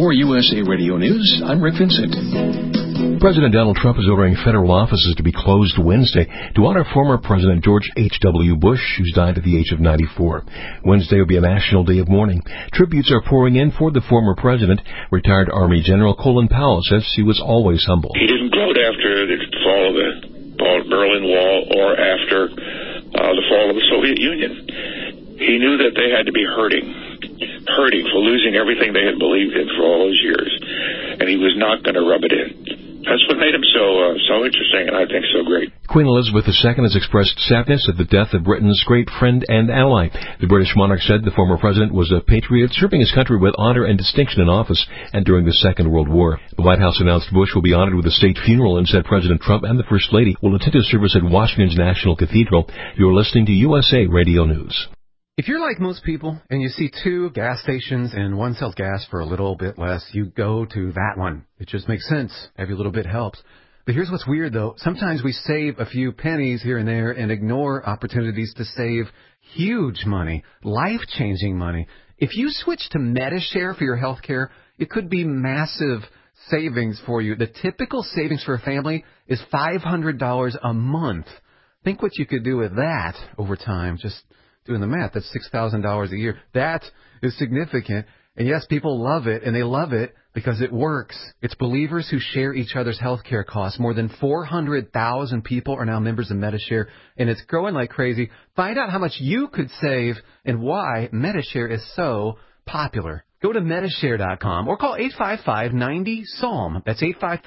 For USA Radio News, I'm Rick Vincent. President Donald Trump is ordering federal offices to be closed Wednesday to honor former President George H.W. Bush, who's died at the age of 94. Wednesday will be a national day of mourning. Tributes are pouring in for the former president. Retired Army General Colin Powell says he was always humble. He didn't gloat after the fall of the Berlin Wall or after the fall of the Soviet Union. He knew that they had to be hurting for losing everything they had believed in for all those years, and he was not going to rub it in. That's what made him so interesting, and I think so great. Queen Elizabeth II has expressed sadness at the death of Britain's great friend and ally. The British monarch said the former president was a patriot, serving his country with honor and distinction in office and during the Second World War. The White House announced Bush will be honored with a state funeral and said President Trump and the First Lady will attend a service at Washington's National Cathedral. You're listening to USA Radio News. If you're like most people and you see two gas stations and one sells gas for a little bit less, you go to that one. It just makes sense. Every little bit helps. But here's what's weird, though. Sometimes we save a few pennies here and there and ignore opportunities to save huge money, life-changing money. If you switch to Medi-Share for your health care, it could be massive savings for you. The typical savings for a family is $500 a month. Think what you could do with that over time. Just doing the math, that's $6,000 a year. That is significant. And yes, people love it, and they love it because it works. It's believers who share each other's health care costs. More than 400,000 people are now members of Medi-Share, and it's growing like crazy. Find out how much you could save and why Medi-Share is so popular. Go to Medishare.com or call 855-90-PSALM. That's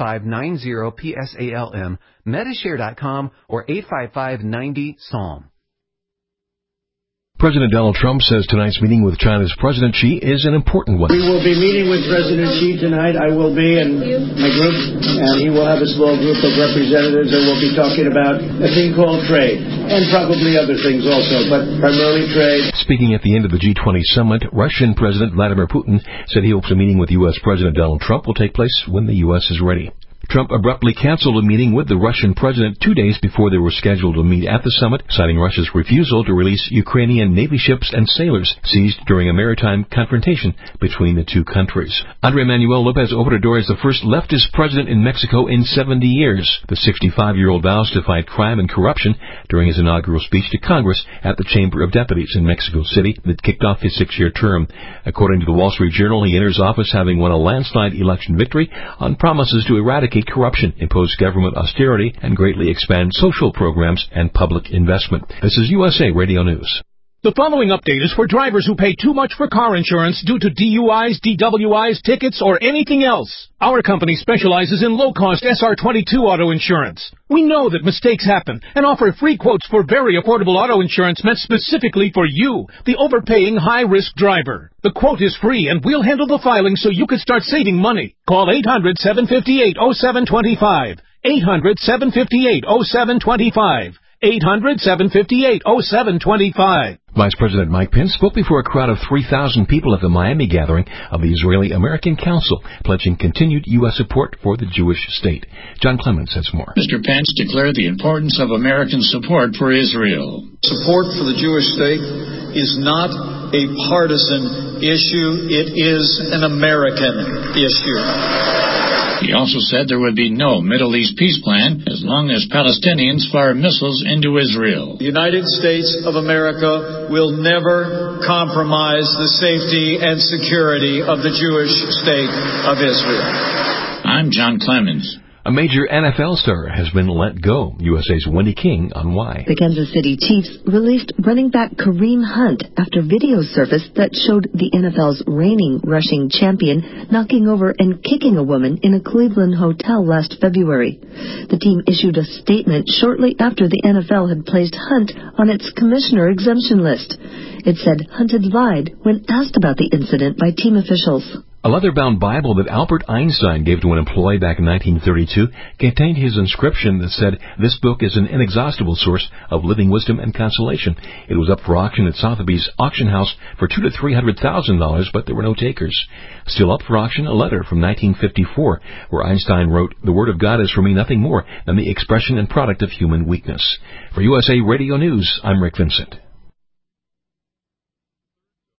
855-90-PSALM. Medishare.com or 855-90-PSALM. President Donald Trump says tonight's meeting with China's President Xi is an important one. We will be meeting with President Xi tonight. I will be and my group, and he will have a small group of representatives, and we'll be talking about a thing called trade, and probably other things also, but primarily trade. Speaking at the end of the G20 summit, Russian President Vladimir Putin said he hopes a meeting with U.S. President Donald Trump will take place when the U.S. is ready. Trump abruptly canceled a meeting with the Russian president 2 days before they were scheduled to meet at the summit, citing Russia's refusal to release Ukrainian Navy ships and sailors seized during a maritime confrontation between the two countries. Andrés Manuel López Obrador is the first leftist president in Mexico in 70 years. The 65-year-old vows to fight crime and corruption during his inaugural speech to Congress at the Chamber of Deputies in Mexico City that kicked off his 6-year term. According to the Wall Street Journal, he enters office having won a landslide election victory on promises to eradicate corruption, impose government austerity, and greatly expand social programs and public investment. This is USA Radio News. The following update is for drivers who pay too much for car insurance due to DUIs, DWIs, tickets, or anything else. Our company specializes in low-cost SR22 auto insurance. We know that mistakes happen and offer free quotes for very affordable auto insurance meant specifically for you, the overpaying high-risk driver. The quote is free, and we'll handle the filing so you can start saving money. Call 800-758-0725. 800-758-0725. 800-758-0725. Vice President Mike Pence spoke before a crowd of 3,000 people at the Miami gathering of the Israeli-American Council, pledging continued U.S. support for the Jewish state. John Clemens has more. Mr. Pence declared the importance of American support for Israel. Support for the Jewish state is not a partisan issue. It is an American issue. He also said there would be no Middle East peace plan as long as Palestinians fire missiles into Israel. The United States of America will never compromise the safety and security of the Jewish state of Israel. I'm John Clemens. A major NFL star has been let go. USA's Wendy King on why. The Kansas City Chiefs released running back Kareem Hunt after video surfaced that showed the NFL's reigning rushing champion knocking over and kicking a woman in a Cleveland hotel last February. The team issued a statement shortly after the NFL had placed Hunt on its commissioner exemption list. It said Hunt had lied when asked about the incident by team officials. A leather-bound Bible that Albert Einstein gave to an employee back in 1932 contained his inscription that said, "This book is an inexhaustible source of living wisdom and consolation." It was up for auction at Sotheby's auction house for $200,000 to $300,000, but there were no takers. Still up for auction, a letter from 1954 where Einstein wrote, "The Word of God is for me nothing more than the expression and product of human weakness." For USA Radio News, I'm Rick Vincent.